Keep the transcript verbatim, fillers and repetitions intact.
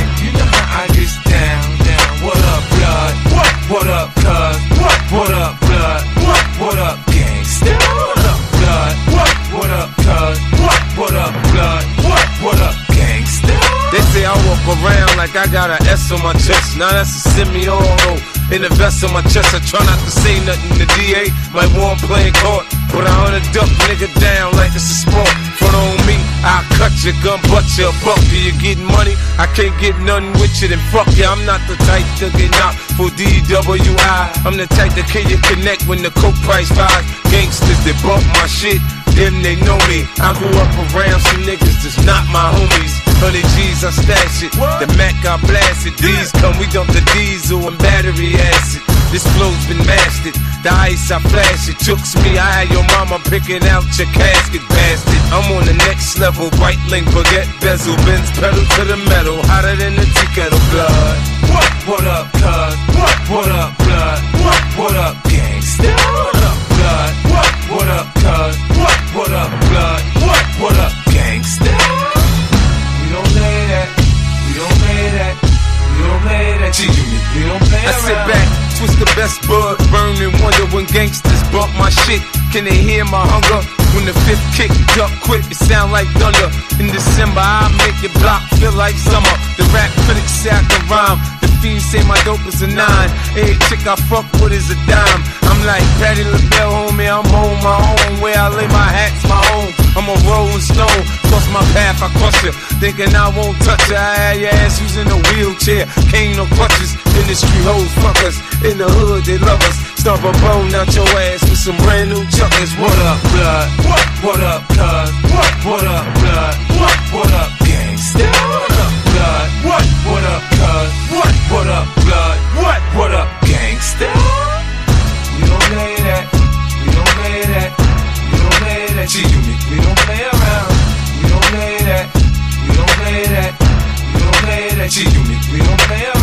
You know how I get down, down. What up, blood? What? What up, cuz? What? What up, blood? What? What up, gangsta? What up, blood? What? What up, cuz? What? What up, blood? What? What up, gangsta? They say I walk around like I got an S on my chest. Now that's a semi-auto. In the vest on my chest, I try not to say nothing. The D A might want playing court, but I hunt a duck nigga down like it's a sport. Front on me, I'll cut your gun, butt your buck. Do you getting money? I can't get nothing with you, then fuck you. I'm not the type to get knocked for D W I. I'm the type to kill you connect when the coke price rise. Gangsters that bump my shit, them they know me. I grew up around some niggas that's not my homies. Hundred G's, I stash it. The Mac, I blast it. These come, we dump the diesel and battery acid. This flow's been mastered. The ice, I flash it. Tooks me, I had your mama picking out your casket, bastard. I'm on the next level. White link, baguette, bezel, Benz pedal to the metal. Hotter than the tea kettle, blood. What? What up, cuz? What? What up, blood? What? What up, gangsta? What up, blood? What? What up, cuz? What? What up, blood? What? What up, gangsta? We don't play that. We don't play that. We don't play that. G-Unit. We don't play I around. sit back, twist the best bud, burn and wonder when gangsters bump my shit. Can they hear my hunger? When the fifth kick, duck quick, it sound like thunder. In December, I make your block feel like summer. The rap critics say I can rhyme. The fiends say my dope is a nine. Every chick I fuck with is a dime. I'm like Patti LaBelle, homie, I'm on my own. Where I lay my hat's my own. I'm a rolling stone, cross my path, I crush you. Thinking I won't touch you, I had your ass using a wheelchair. Cane no crutches, industry hoes fuckers. In the hood, they love us. Stomp a bone out your ass with some brand new chuckers. What up, blood? What? What up, cuz? What? What up, blood? What? What up, gangsta? What up, blood? What? What up, cuz? What? What up, blood? What? What up, gangsta? We don't play that. We don't play that. We don't play that. G-Unit. We don't play around. We don't play that. We don't play that. We don't play that. G-Unit. We don't play around.